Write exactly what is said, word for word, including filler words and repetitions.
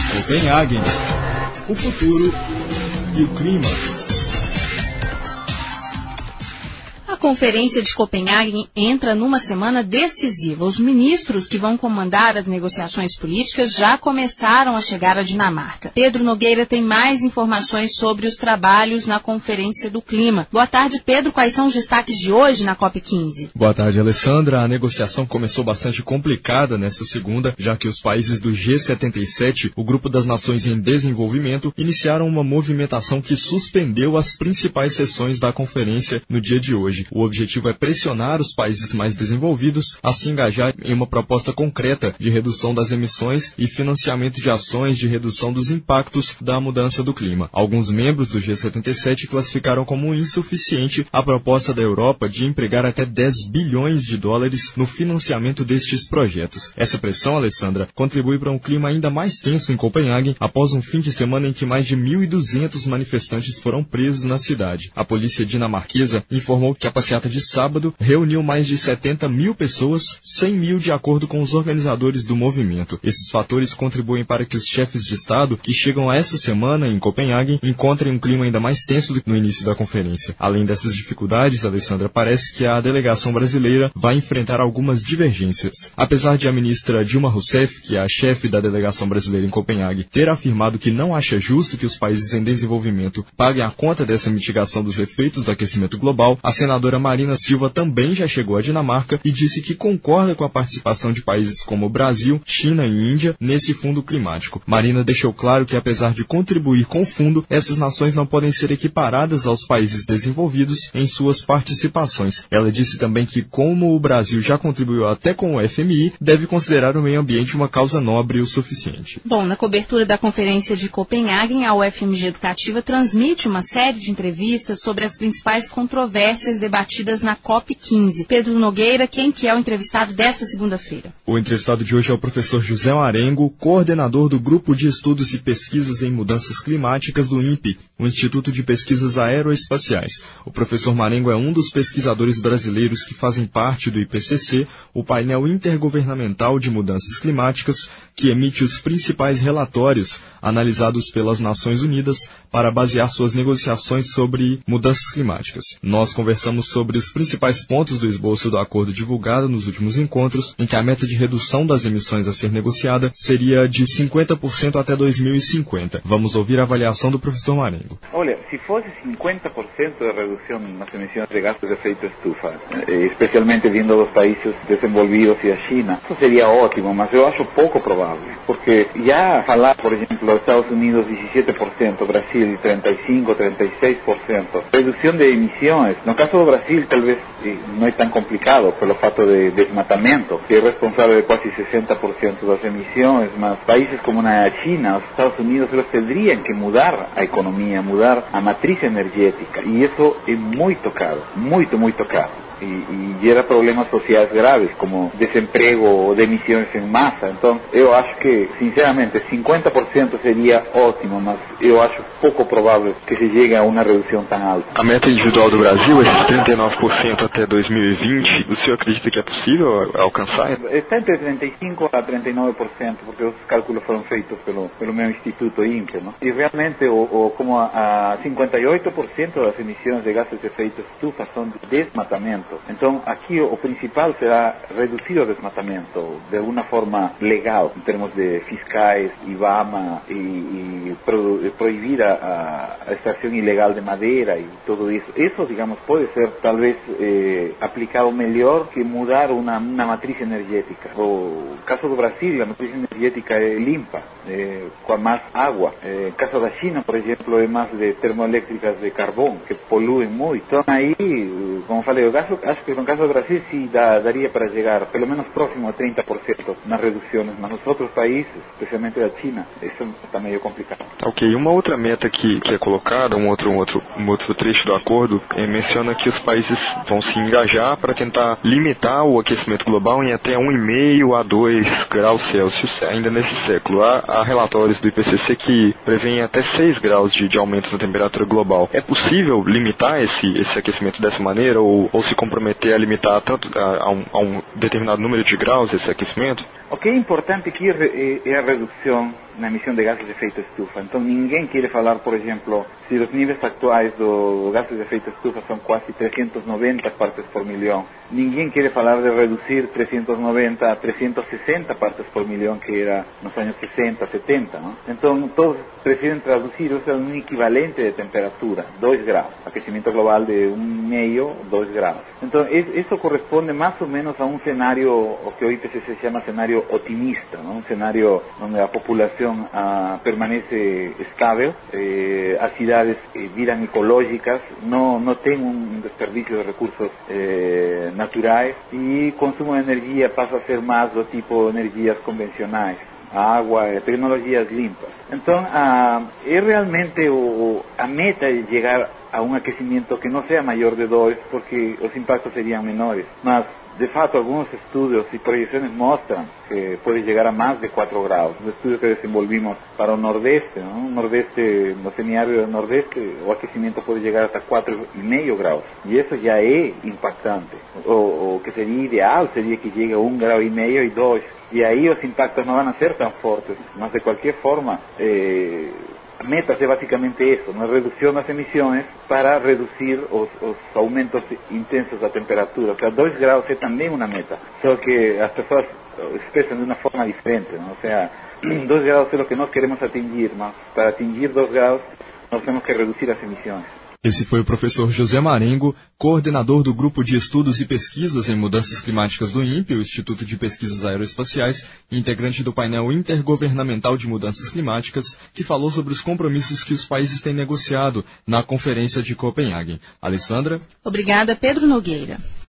Copenhagen, o futuro e o clima. A Conferência de Copenhague entra numa semana decisiva. Os ministros que vão comandar as negociações políticas já começaram a chegar à Dinamarca. Pedro Nogueira tem mais informações sobre os trabalhos na Conferência do Clima. Boa tarde, Pedro. Quais são os destaques de hoje na COP quinze? Boa tarde, Alessandra. A negociação começou bastante complicada nesta segunda, já que os países do G setenta e sete, o Grupo das Nações em Desenvolvimento, iniciaram uma movimentação que suspendeu as principais sessões da conferência no dia de hoje. O objetivo é pressionar os países mais desenvolvidos a se engajar em uma proposta concreta de redução das emissões e financiamento de ações de redução dos impactos da mudança do clima. Alguns membros do G setenta e sete classificaram como insuficiente a proposta da Europa de empregar até dez bilhões de dólares no financiamento destes projetos. Essa pressão, Alessandra, contribui para um clima ainda mais tenso em Copenhague após um fim de semana em que mais de mil e duzentos manifestantes foram presos na cidade. A polícia dinamarquesa informou que a passeata de sábado reuniu mais de setenta mil pessoas, cem mil de acordo com os organizadores do movimento. Esses fatores contribuem para que os chefes de Estado que chegam a essa semana em Copenhague encontrem um clima ainda mais tenso do que no início da conferência. Além dessas dificuldades, Alessandra, parece que a delegação brasileira vai enfrentar algumas divergências. Apesar de a ministra Dilma Rousseff, que é a chefe da delegação brasileira em Copenhague, ter afirmado que não acha justo que os países em desenvolvimento paguem a conta dessa mitigação dos efeitos do aquecimento global, a senadora A Marina Silva também já chegou à Dinamarca e disse que concorda com a participação de países como Brasil, China e Índia nesse fundo climático. Marina deixou claro que, apesar de contribuir com o fundo, essas nações não podem ser equiparadas aos países desenvolvidos em suas participações. Ela disse também que, como o Brasil já contribuiu até com o F M I, deve considerar o meio ambiente uma causa nobre o suficiente. Bom, na cobertura da Conferência de Copenhague, a U F M G Educativa transmite uma série de entrevistas sobre as principais controvérsias debatidas na COP quinze. Pedro Nogueira, quem que é o entrevistado desta segunda-feira? O entrevistado de hoje é o professor José Marengo, coordenador do Grupo de Estudos e Pesquisas em Mudanças Climáticas do INPE, o Instituto de Pesquisas Aeroespaciais. O professor Marengo é um dos pesquisadores brasileiros que fazem parte do I P C C, o painel intergovernamental de mudanças climáticas, que emite os principais relatórios analisados pelas Nações Unidas para basear suas negociações sobre mudanças climáticas. Nós conversamos sobre os principais pontos do esboço do acordo divulgado nos últimos encontros, em que a meta de redução das emissões a ser negociada seria de cinquenta por cento até dois mil e cinquenta. Vamos ouvir a avaliação do professor Marengo. Olha, se fosse cinquenta por cento de redução nas emissões de gases de efeito estufa, especialmente vindo dos países desenvolvidos e a China, isso seria ótimo, mas eu acho pouco provável, porque já falar, por exemplo, Estados Unidos dezessete por cento, Brasil trinta e cinco por cento, trinta e seis por cento, redução de emissões, no caso do Brasil talvez não é tão complicado pelo fato de desmatamento, que é responsável de quase sessenta por cento das emissões, mas países como na China, os Estados Unidos, eles teriam que mudar a economia, mudar a matriz energética, e isso é muito caro, muito, muito caro. E, e gera problemas sociais graves, como desemprego ou demissões em massa. Então, eu acho que, sinceramente, cinquenta por cento seria ótimo, mas eu acho pouco provável que se chegue a uma redução tão alta. A meta individual do Brasil é trinta e nove por cento até dois mil e vinte. O senhor acredita que é possível alcançar? Está entre trinta e cinco por cento a trinta e nove por cento, porque os cálculos foram feitos pelo, pelo meu instituto INPE, não? E realmente, o, o, como a, a cinquenta e oito por cento das emissões de gases de efeito estufa são de desmatamento. Então, aqui o principal será reduzir o desmatamento de alguma forma legal, em termos de fiscais, IBAMA, e, e pro, proibir a, a extração ilegal de madeira e tudo isso. Isso, digamos, pode ser talvez eh, aplicado melhor que mudar uma, uma matriz energética. O caso do Brasil, a matriz energética é limpa, eh, com mais água. Eh, o caso da China, por exemplo, é mais de termoelétricas de carvão, que poluem muito. Então, aí, como falei, eu acho, acho que no caso do Brasil sim dá, daria para chegar pelo menos próximo a trinta por cento nas reduções, mas nos outros países, especialmente da China, isso está meio complicado. Ok, uma outra meta que, que é colocada, um outro, um, outro, um outro trecho do acordo, é, menciona que os países vão se engajar para tentar limitar o aquecimento global em até um vírgula cinco a dois graus Celsius ainda nesse século. Há, há relatórios do I P C C que prevêem até seis graus de, de aumento na temperatura global. É possível limitar esse, esse aquecimento dessa maneira ou, ou se comprometer a limitar tanto a, a, um, a um determinado número de graus esse aquecimento? O que é importante aqui é a redução na emissão de gases de efeito estufa. Então ninguém quer falar, por exemplo, se os níveis atuais do gases de efeito estufa são quase trezentas e noventa partes por milhão. Ninguém quer falar de reduzir trezentas e noventa a trezentas e sessenta partes por milhão, que era nos anos sessenta, setenta. Não? Então todos preferem traduzir isso a um equivalente de temperatura, dois graus, aquecimento global de um meio, dois graus. Então isso corresponde mais ou menos a um cenário, o que o I P C C chama cenário otimista, não? Um cenário onde a população ah, permanece estável, eh, as cidades eh, viram ecológicas, não, não tem um desperdício de recursos eh, naturais e consumo de energia passa a ser mais do tipo energias convencionais, água, tecnologias limpas. Então, ah, é realmente o, a meta é chegar a um aquecimento que não seja maior de dois, porque os impactos seriam menores. Mas, de fato, alguns estudos e projeções mostram que pode chegar a mais de quatro graus. Os estudos que desenvolvimos para o Nordeste, não? No Nordeste, no semiárido do Nordeste, o aquecimento pode chegar até quatro vírgula cinco graus. E isso já é impactante. O, o que seria ideal seria que chegue a um grau e meio e dois. E aí os impactos não vão ser tão fortes. Mas, de qualquer forma, eh, a meta é basicamente isso, uma redução das emissões para reduzir os, os aumentos intensos da temperatura. O sea, dois graus é também uma meta, só que as pessoas expressam de uma forma diferente, não? Ou seja, dois graus é o que nós queremos atingir, mas para atingir dois graus nós temos que reduzir as emissões. Esse foi o professor José Marengo, coordenador do Grupo de Estudos e Pesquisas em Mudanças Climáticas do I N P E, o Instituto de Pesquisas Aeroespaciais, e integrante do painel intergovernamental de mudanças climáticas, que falou sobre os compromissos que os países têm negociado na Conferência de Copenhague. Alessandra? Obrigada, Pedro Nogueira.